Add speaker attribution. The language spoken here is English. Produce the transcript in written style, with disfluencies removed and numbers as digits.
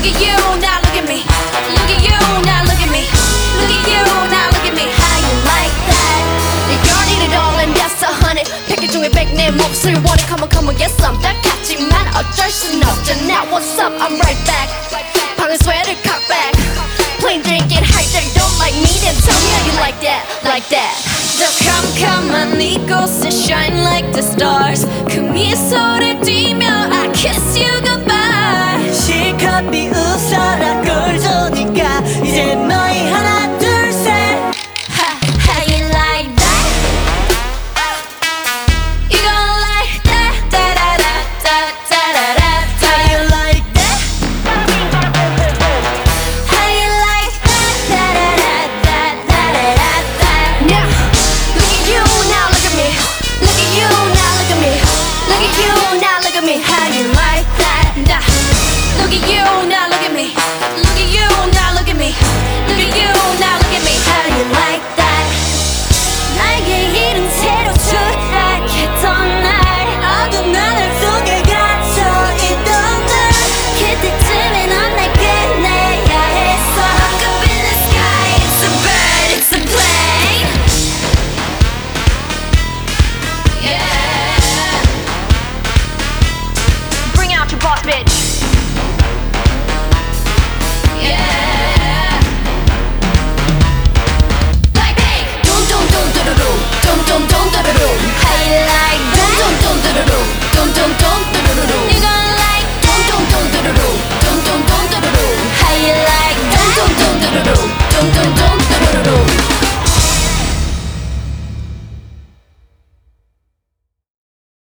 Speaker 1: Look at you, now look at me. Look at you, now look at me. Look at you, now look at me. How you like that? You don't need it all and that's 100. 팩 중에 100 내 몫을 원해. Come on, come on, get some. 딱하지만 어쩔 순 없잖아. What's up? I'm right back. 방금 sweater cock back. Plain drinking high there. Don't like me, then tell me how you like that. Like that. 더 캄캄한 이곳에 shine like the stars. 그 미소를 띠며 I kiss you goodbye.
Speaker 2: 실컷 비웃어라 꼴 좋으니까 이제 너희 하나 둘 셋.
Speaker 1: How you like that? You gon' like that? Da da da da da da da.
Speaker 2: How you like that?
Speaker 1: How you like that? Da da da da da da da da. Now, look at you, now look at me. Look at you, now look at me. Look at you, now look at me. How you